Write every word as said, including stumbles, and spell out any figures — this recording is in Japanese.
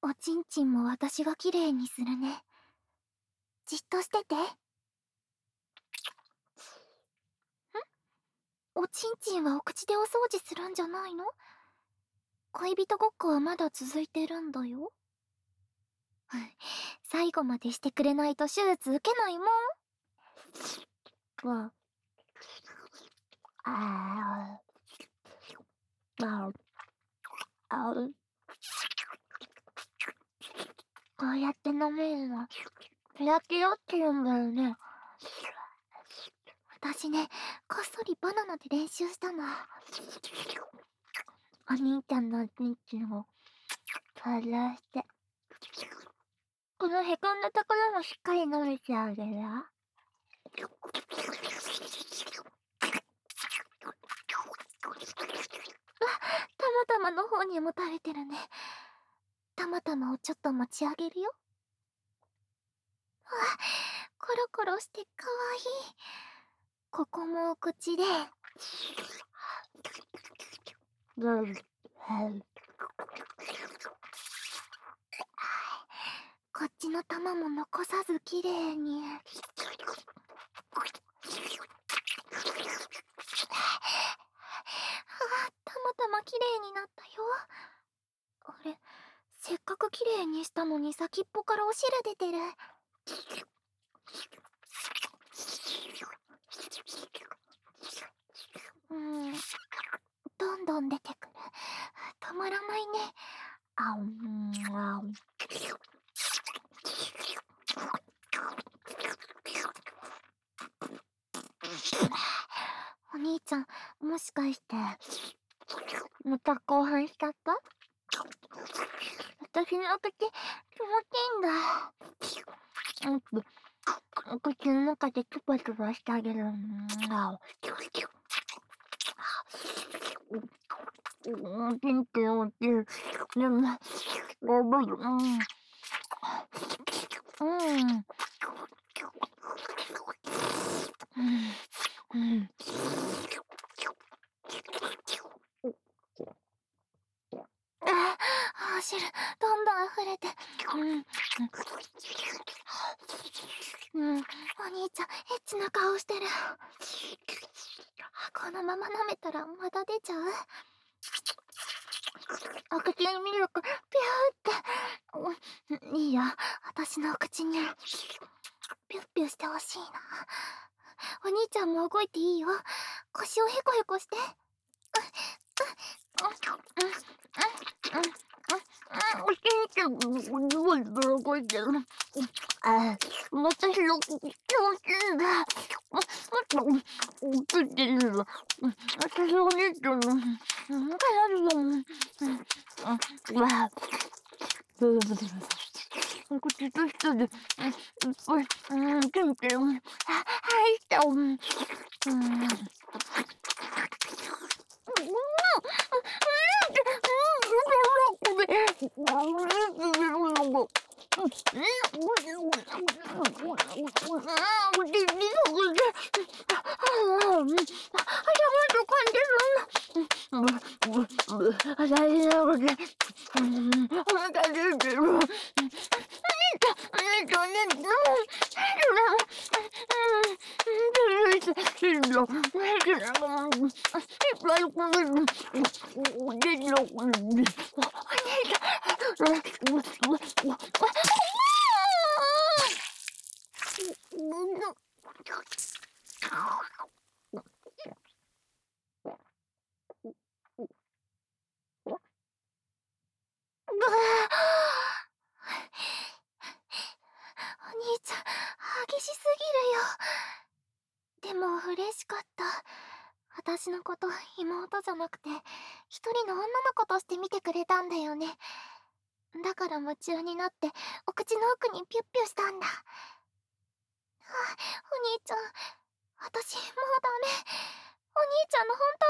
おちんちんも私がきれいにするね。じっとしてて。ん？おちんちんはお口でお掃除するんじゃないの？恋人ごっこはまだ続いてるんだよ。最後までしてくれないと手術受けないもん。ああああ、こうやって飲めるのキラキラって言うんだよね。私ね、こっそりバナナで練習したの。お兄ちゃんのおちんちんを想像して、このへこんだところもしっかり飲めてあげるよ。たまたまの方にも垂れてるね。たまたまをちょっと持ち上げるよ。あ、コロコロしてかわいい。ここもお口で。こっちの玉も残さずきれいに。あ、たまたまきれいになったよ。あれ、せっかくきれいにしたのに先っぽからお汁出てる。うん、どんどん出てくる。止まらないね。あうんあうん。お兄ちゃん、もしかしてまた興奮しちゃった？私の口気持ちいいんだ。うんと、お口の中でチュパチュパしてあげる。あうん、ピンク落ちる。でも、ごぶい。うん。うん。うん。うん。ああ、汁、どんどん溢れて。うん。うん。お兄ちゃん、エッチな顔してる。このまま舐めたらまた出ちゃう？お口にミルク、ピューって。いいよ、私のお口に。ピュッピュしてほしいな。お兄ちゃんも動いていいよ。腰をヘコヘコして。おちんちゃん、すごい動いてる。あ、私の気持ちいいんだ。もっと、送ってるの。私お姉ちゃんの、体の、わあ、口と舌で、いっぱい、うん、キンキン、はいした。うん。お兄ちゃん、激しすぎるよ。でも嬉しかった。私のこと妹じゃなくて一人の女の子として見てくれたんだよね。だから夢中になってお口の奥にピュッピュしたんだ。あ、お兄ちゃん、私もうダメ。お兄ちゃんの本当